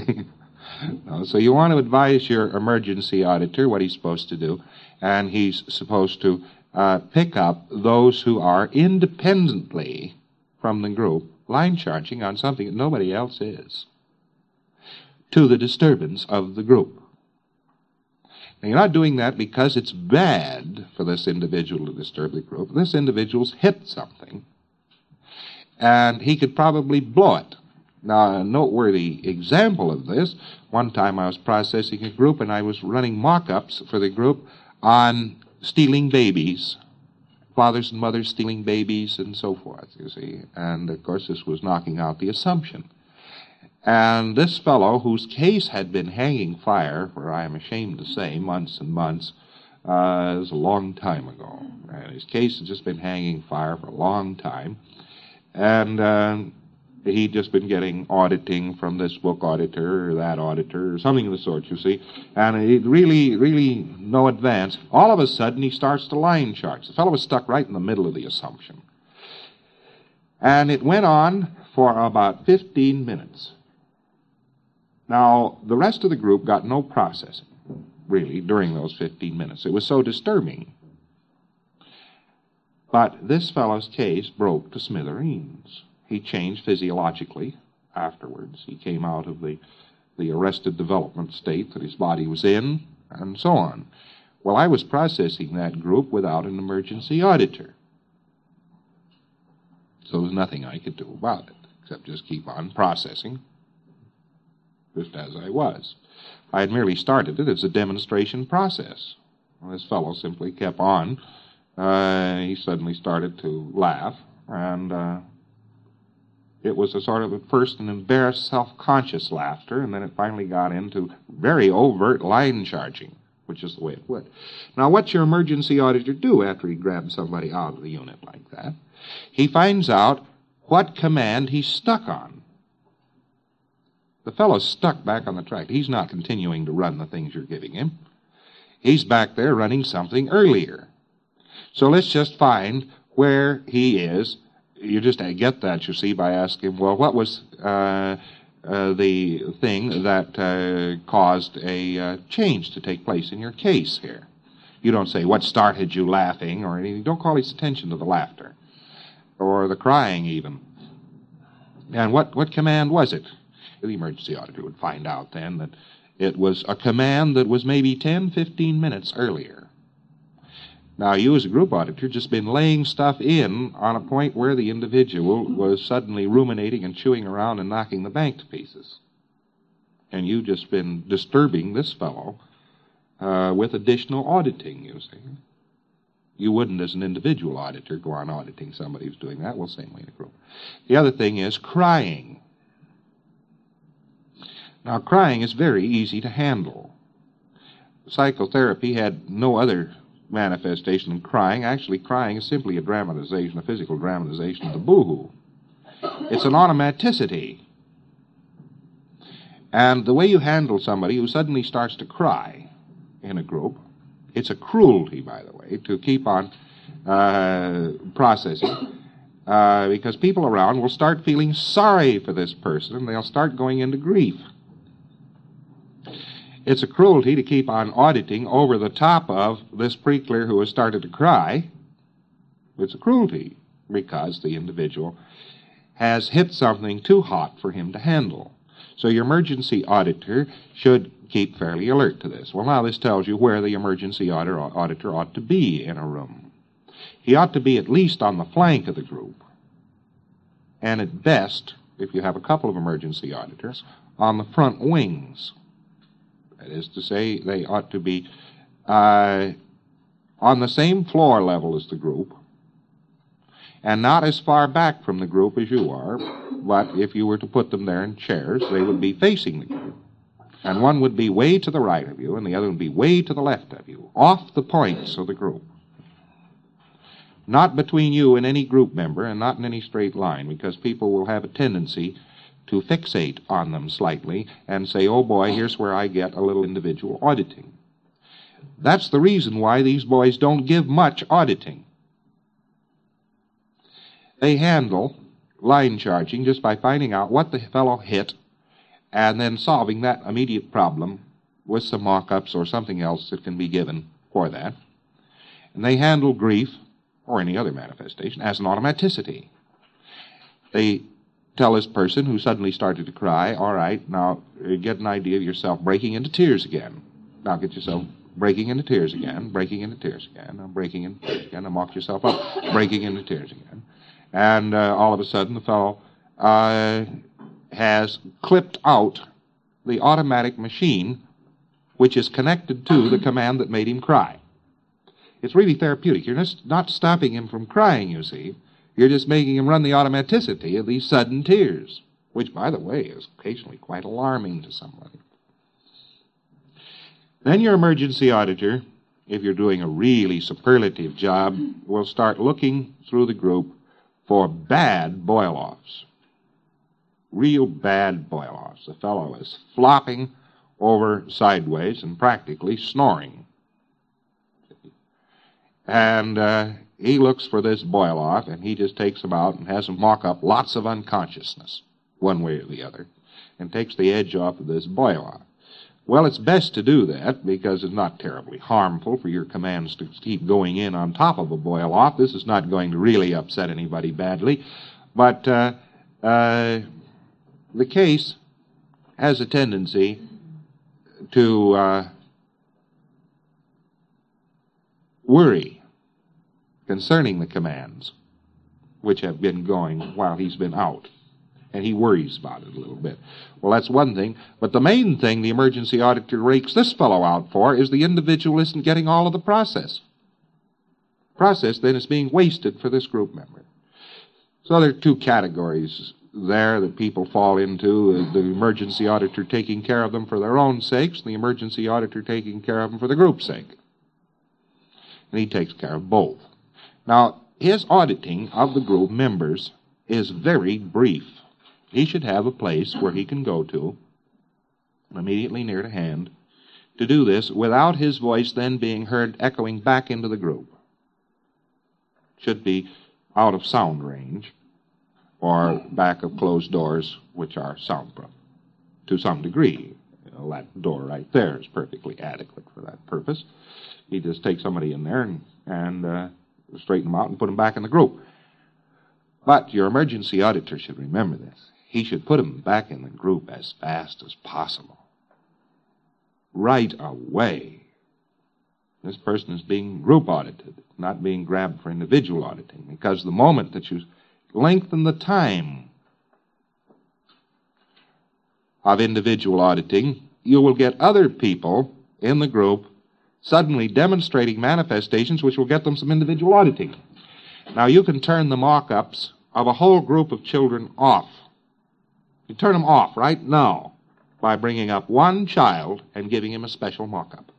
No, so you want to advise your emergency auditor what he's supposed to do, and he's supposed to uh, pick up those who are independently from the group line charging on something that nobody else is, to the disturbance of the group. Now, you're not doing that because it's bad for this individual to disturb the group. This individual's hit something, and he could probably blow it. Now, a noteworthy example of this, one time I was processing a group and I was running mock-ups for the group on stealing babies, fathers and mothers stealing babies and so forth, you see. And, of course, this was knocking out the assumption. And this fellow, whose case had been hanging fire for, I am ashamed to say, months and months, uh, it was a long time ago. And his case had just been hanging fire for a long time. And uh, he'd just been getting auditing from this book auditor or that auditor or something of the sort, you see. And he'd really, really no advance. All of a sudden, he starts to line charge. The fellow was stuck right in the middle of the assumption. And it went on for about fifteen minutes. Now, the rest of the group got no processing, really, during those fifteen minutes. It was so disturbing. But this fellow's case broke to smithereens. He changed physiologically afterwards. He came out of the, the arrested development state that his body was in, and so on. Well, I was processing that group without an emergency auditor. So there was nothing I could do about it, except just keep on processing, just as I was. I had merely started it as a demonstration process. Well, this fellow simply kept on. Uh, he suddenly started to laugh, and uh, it was a sort of, at first, an embarrassed, self-conscious laughter, and then it finally got into very overt line charging, which is the way it would. Now, what's your emergency auditor do after he grabs somebody out of the unit like that? He finds out what command he's stuck on. The fellow's stuck back on the track. He's not continuing to run the things you're giving him. He's back there running something earlier. So let's just find where he is. You just get that, you see, by asking, well, what was uh, uh, the thing that uh, caused a uh, change to take place in your case here? You don't say, what started you laughing or anything. Don't call his attention to the laughter or the crying even. And what, what command was it? The emergency auditor would find out then that it was a command that was maybe ten, fifteen minutes earlier. Now, you as a group auditor just been laying stuff in on a point where the individual was suddenly ruminating and chewing around and knocking the bank to pieces. And you've just been disturbing this fellow uh, with additional auditing, you see. You wouldn't, as an individual auditor, go on auditing somebody who's doing that. Well, same way in a group. The other thing is crying. Now, crying is very easy to handle. Psychotherapy had no other manifestation than crying. Actually, crying is simply a dramatization, a physical dramatization of the boohoo. It's an automaticity. And the way you handle somebody who suddenly starts to cry in a group, it's a cruelty, by the way, to keep on uh, processing, uh, because people around will start feeling sorry for this person, and they'll start going into grief. It's a cruelty to keep on auditing over the top of this pre-clear who has started to cry. It's a cruelty because the individual has hit something too hot for him to handle. So your emergency auditor should keep fairly alert to this. Well, now this tells you where the emergency auditor, auditor ought to be in a room. He ought to be at least on the flank of the group, and at best, if you have a couple of emergency auditors, on the front wings. That is to say, they ought to be uh, on the same floor level as the group, and not as far back from the group as you are, but if you were to put them there in chairs, they would be facing the group. And one would be way to the right of you, and the other would be way to the left of you, off the points of the group. Not between you and any group member, and not in any straight line, because people will have a tendency to fixate on them slightly and say, oh boy, here's where I get a little individual auditing. That's the reason why these boys don't give much auditing. They handle line charging just by finding out what the fellow hit and then solving that immediate problem with some mock-ups or something else that can be given for that. And they handle grief, or any other manifestation, as an automaticity. They tell this person who suddenly started to cry, all right, now get an idea of yourself breaking into tears again. Now get yourself breaking into tears again, breaking into tears again, now breaking into tears again, and mock yourself up, breaking into tears again. And uh, all of a sudden the fellow uh, has clipped out the automatic machine which is connected to the command that made him cry. It's really therapeutic. You're just not stopping him from crying, you see. You're just making him run the automaticity of these sudden tears, which, by the way, is occasionally quite alarming to somebody. Then your emergency auditor, if you're doing a really superlative job, will start looking through the group for bad boil-offs. Real bad boil-offs. The fellow is flopping over sideways and practically snoring. And uh, he looks for this boil-off, and he just takes them out and has them mock up lots of unconsciousness, one way or the other, and takes the edge off of this boil-off. Well, it's best to do that because it's not terribly harmful for your commands to keep going in on top of a boil-off. This is not going to really upset anybody badly. But uh, uh, the case has a tendency to uh, worry concerning the commands which have been going while he's been out. And he worries about it a little bit. Well, that's one thing. But the main thing the emergency auditor rakes this fellow out for is the individual isn't getting all of the process. Process, then, is being wasted for this group member. So there are two categories there that people fall into. The emergency auditor taking care of them for their own sakes, the emergency auditor taking care of them for the group's sake. And he takes care of both. Now, his auditing of the group members is very brief. He should have a place where he can go to, immediately near to hand, to do this without his voice then being heard echoing back into the group. Should be out of sound range or back of closed doors which are soundproof to some degree. You know, that door right there is perfectly adequate for that purpose. He just takes somebody in there and, and uh, straighten them out and put them back in the group. But your emergency auditor should remember this. He should put them back in the group as fast as possible. Right away. This person is being group audited, not being grabbed for individual auditing, because the moment that you lengthen the time of individual auditing, you will get other people in the group suddenly demonstrating manifestations which will get them some individual auditing. Now, you can turn the mock-ups of a whole group of children off. You turn them off right now by bringing up one child and giving him a special mock-up.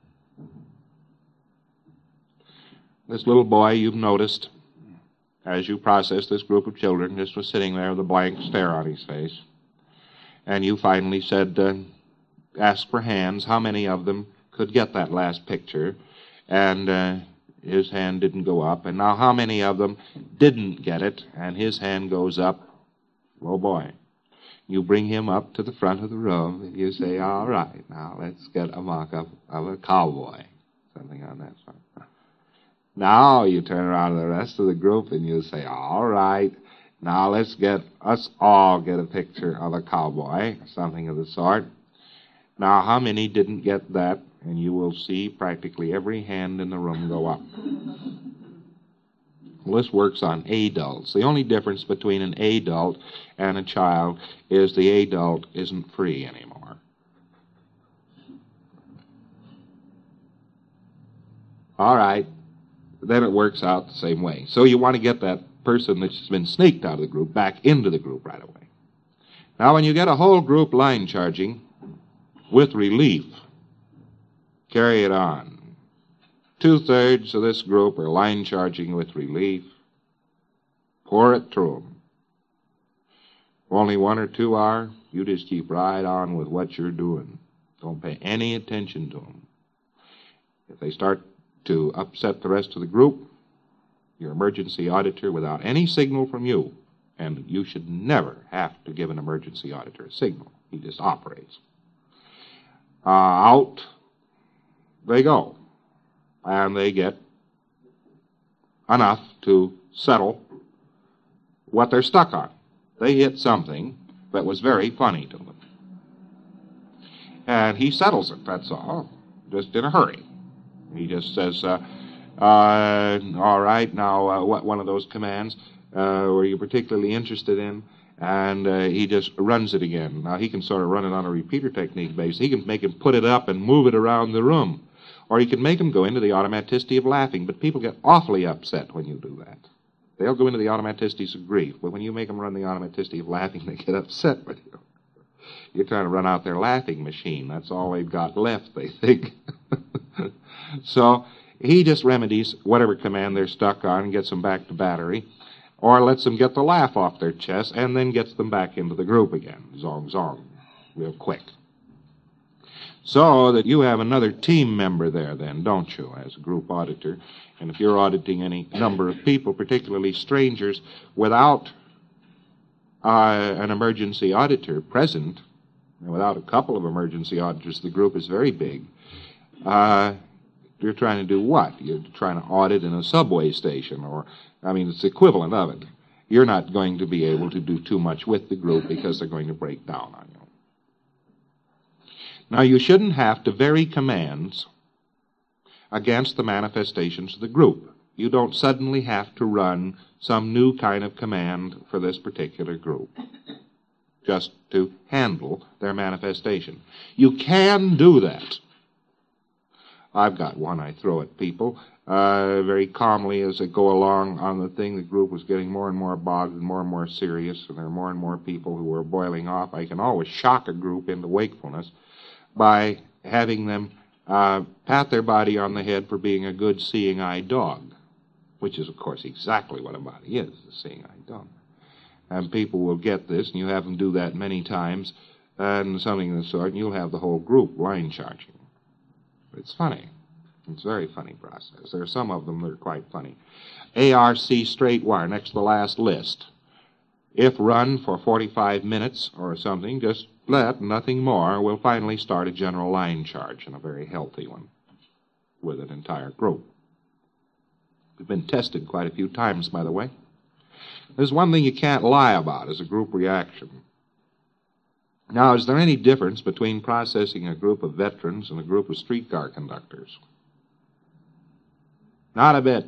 This little boy, you've noticed, as you process this group of children, just was sitting there with a blank stare on his face. And you finally said, uh, asked for hands, how many of them could get that last picture, and uh, his hand didn't go up. And now how many of them didn't get it, and his hand goes up? Oh, boy. You bring him up to the front of the room, and you say, all right, now let's get a mock-up of a cowboy, something on that sort. Now you turn around to the rest of the group, and you say, all right, now let's get, us all get a picture of a cowboy, something of the sort. Now, how many didn't get that? And you will see practically every hand in the room go up. Well, this works on adults. The only difference between an adult and a child is the adult isn't free anymore. All right. Then it works out the same way. So you want to get that person that's been sneaked out of the group back into the group right away. Now, when you get a whole group line charging with relief, carry it on. Two-thirds of this group are line charging with relief. Pour it through them. Only one or two are, you just keep right on with what you're doing. Don't pay any attention to them. If they start to upset the rest of the group, your emergency auditor, without any signal from you, and you should never have to give an emergency auditor a signal. He just operates. Uh, out they go, and they get enough to settle what they're stuck on. They hit something that was very funny to them. And he settles it, that's all, just in a hurry. He just says, uh, uh, all right, now uh, what one of those commands uh, were you particularly interested in? And uh, he just runs it again. Now, he can sort of run it on a repeater technique base. He can make him put it up and move it around the room. Or he can make him go into the automaticity of laughing. But people get awfully upset when you do that. They'll go into the automaticity of grief. But when you make them run the automaticity of laughing, they get upset with you. You're trying to run out their laughing machine. That's all they've got left, they think. So he just remedies whatever command they're stuck on and gets them back to battery, or lets them get the laugh off their chest and then gets them back into the group again. Zong, zong, real quick. So that you have another team member there then, don't you, as a group auditor? And if you're auditing any number of people, particularly strangers, without uh, an emergency auditor present, and without a couple of emergency auditors, the group is very big. Uh, you're trying to do what? You're trying to audit in a subway station, or, I mean, it's the equivalent of it. You're not going to be able to do too much with the group because they're going to break down on you. Now, you shouldn't have to vary commands against the manifestations of the group. You don't suddenly have to run some new kind of command for this particular group just to handle their manifestation. You can do that. I've got one I throw at people uh, very calmly as they go along on the thing. The group was getting more and more bogged and more and more serious, and there are more and more people who are boiling off. I can always shock a group into wakefulness by having them uh, pat their body on the head for being a good seeing-eye dog, which is, of course, exactly what a body is, a seeing-eye dog. And people will get this, and you have them do that many times, and something of the sort, and you'll have the whole group line charging. It's funny. It's a very funny process. There are some of them that are quite funny. A R C straight wire, next to the last list. If run for forty-five minutes or something, just let, nothing more, we'll finally start a general line charge, and a very healthy one, with an entire group. We've been tested quite a few times, by the way. There's one thing you can't lie about as a group reaction. Now, is there any difference between processing a group of veterans and a group of streetcar conductors? Not a bit.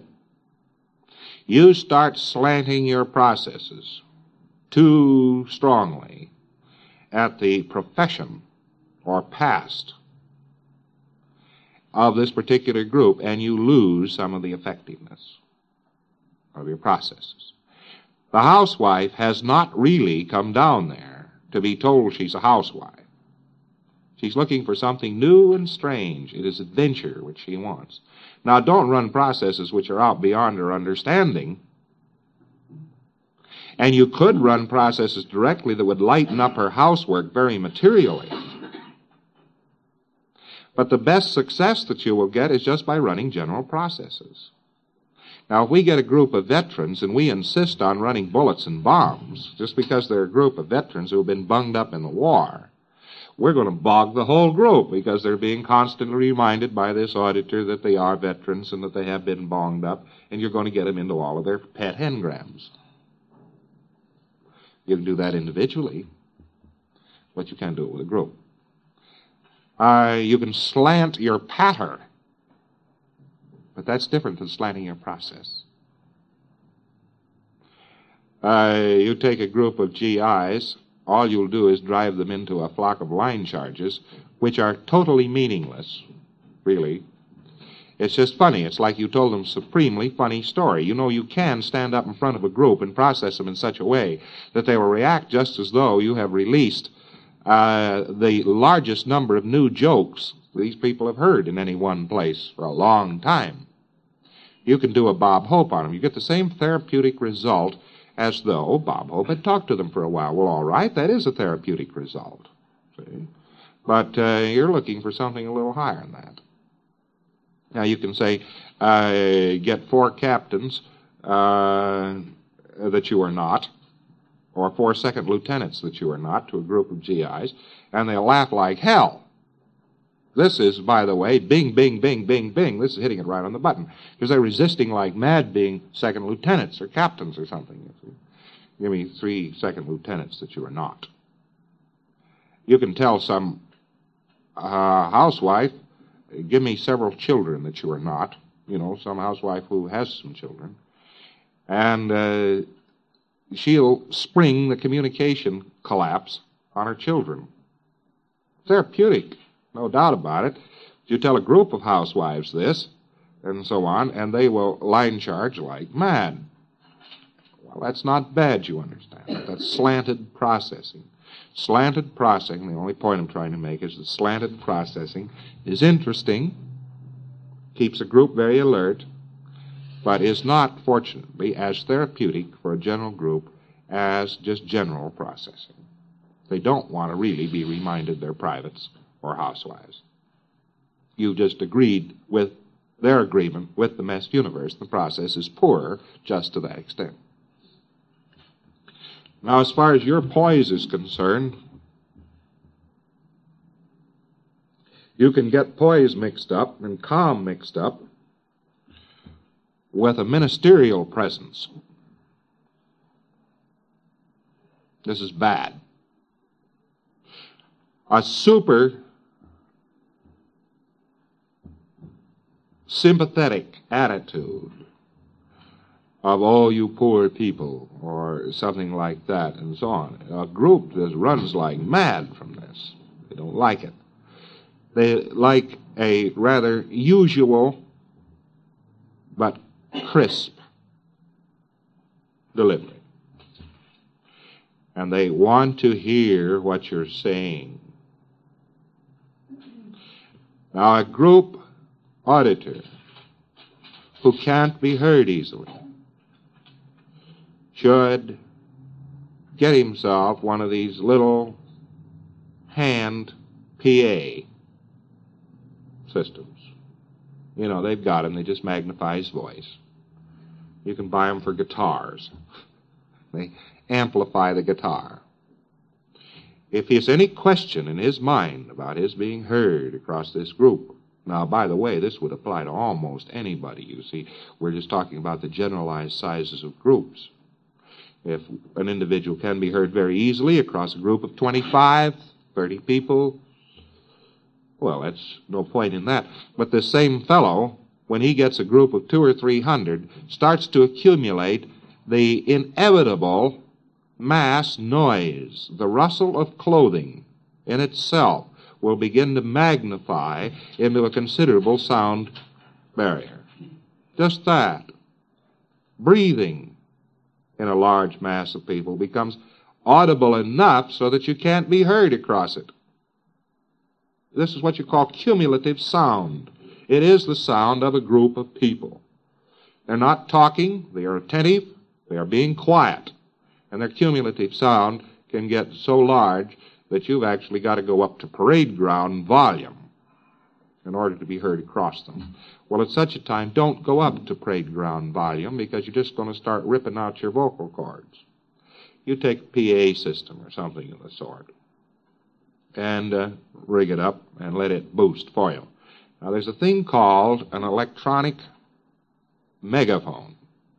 You start slanting your processes too strongly at the profession or past, of this particular group, and you lose some of the effectiveness of your processes. The housewife has not really come down there to be told she's a housewife. She's looking for something new and strange. It is adventure which she wants. Now, don't run processes which are out beyond her understanding. And you could run processes directly that would lighten up her housework very materially. But the best success that you will get is just by running general processes. Now, if we get a group of veterans and we insist on running bullets and bombs, just because they're a group of veterans who have been bunged up in the war, we're going to bog the whole group because they're being constantly reminded by this auditor that they are veterans and that they have been bunged up, and you're going to get them into all of their pet engrams. You can do that individually, but you can't do it with a group. Uh, you can slant your patter, but that's different than slanting your process. Uh, you take a group of G Is, all you'll do is drive them into a flock of line charges, which are totally meaningless, really. It's just funny. It's like you told them a supremely funny story. You know, you can stand up in front of a group and process them in such a way that they will react just as though you have released uh, the largest number of new jokes these people have heard in any one place for a long time. You can do a Bob Hope on them. You get the same therapeutic result as though Bob Hope had talked to them for a while. Well, all right, that is a therapeutic result. See? But uh, you're looking for something a little higher than that. Now, you can say, uh, get four captains uh, that you are not, or four second lieutenants that you are not, to a group of G Is, and they'll laugh like hell. This is, by the way, bing, bing, bing, bing, bing. This is hitting it right on the button, because they're resisting like mad being second lieutenants or captains or something. Give me three second lieutenants that you are not. You can tell some uh, housewife, give me several children that you are not. You know, some housewife who has some children. And uh, she'll spring the communication collapse on her children. Therapeutic, no doubt about it. You tell a group of housewives this, and so on, and they will line charge like mad. Well, that's not bad, you understand. That's slanted processing. Slanted processing, the only point I'm trying to make is that slanted processing is interesting, keeps a group very alert, but is not, fortunately, as therapeutic for a general group as just general processing. They don't want to really be reminded they're privates or housewives. You just agreed with their agreement with the mess universe. The process is poor just to that extent. Now, as far as your poise is concerned, you can get poise mixed up and calm mixed up with a ministerial presence. This is bad. A super sympathetic attitude of, oh, you poor people, or something like that, and so on. A group that runs like mad from this. They don't like it. They like a rather usual but crisp delivery. And they want to hear what you're saying. Now, a group auditor who can't be heard easily should get himself one of these little hand P A systems. You know, they've got them. They just magnify his voice. You can buy them for guitars. They amplify the guitar. If there's any question in his mind about his being heard across this group, now, by the way, this would apply to almost anybody, you see. We're just talking about the generalized sizes of groups. If an individual can be heard very easily across a group of twenty-five, thirty people, well, that's no point in that. But the same fellow, when he gets a group of two or three hundred, starts to accumulate the inevitable mass noise, the rustle of clothing in itself, will begin to magnify into a considerable sound barrier. Just that. Breathing in a large mass of people becomes audible enough so that you can't be heard across it. This is what you call cumulative sound. It is the sound of a group of people. They're not talking, they are attentive, they are being quiet, and their cumulative sound can get so large that you've actually got to go up to parade ground volume in order to be heard across them. Well, at such a time, don't go up to parade ground volume because you're just going to start ripping out your vocal cords. You take a P A system or something of the sort and uh, rig it up and let it boost for you. Now, there's a thing called an electronic megaphone,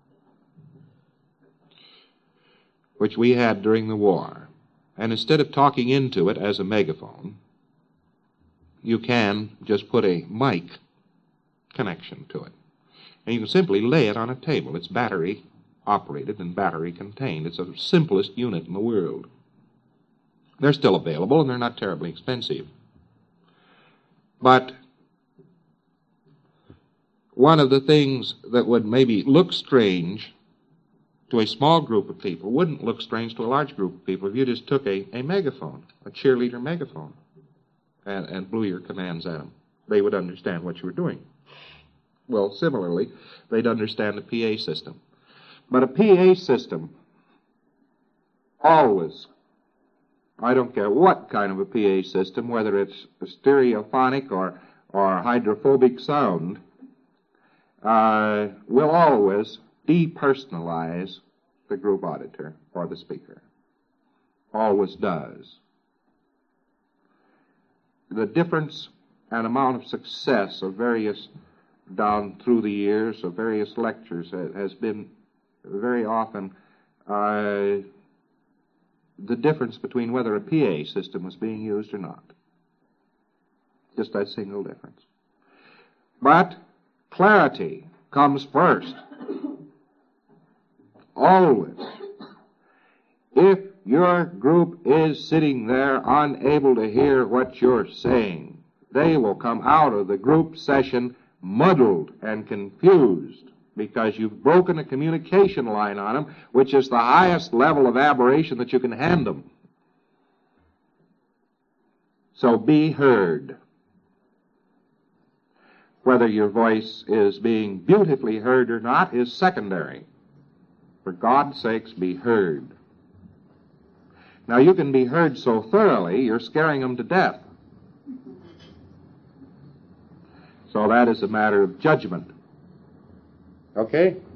which we had during the war. And instead of talking into it as a megaphone, you can just put a mic connection to it. And you can simply lay it on a table. It's battery operated and battery contained. It's the simplest unit in the world. They're still available and they're not terribly expensive. But one of the things that would maybe look strange to a small group of people wouldn't look strange to a large group of people if you just took a, a megaphone, a cheerleader megaphone, and, and blew your commands at them. They would understand what you were doing. Well, similarly, they'd understand the P A system. But a P A system always, I don't care what kind of a P A system, whether it's a stereophonic or, or hydrophobic sound, uh, will always depersonalize the group auditor or the speaker. Always does. The difference and amount of success of various, down through the years, of various lectures has been very often uh, the difference between whether a P A system was being used or not. Just that single difference. But clarity comes first. Always. If your group is sitting there unable to hear what you're saying, they will come out of the group session muddled and confused because you've broken a communication line on them, which is the highest level of aberration that you can hand them. So be heard. Whether your voice is being beautifully heard or not is secondary. For God's sakes, be heard. Now, you can be heard so thoroughly, you're scaring them to death. So that is a matter of judgment. Okay?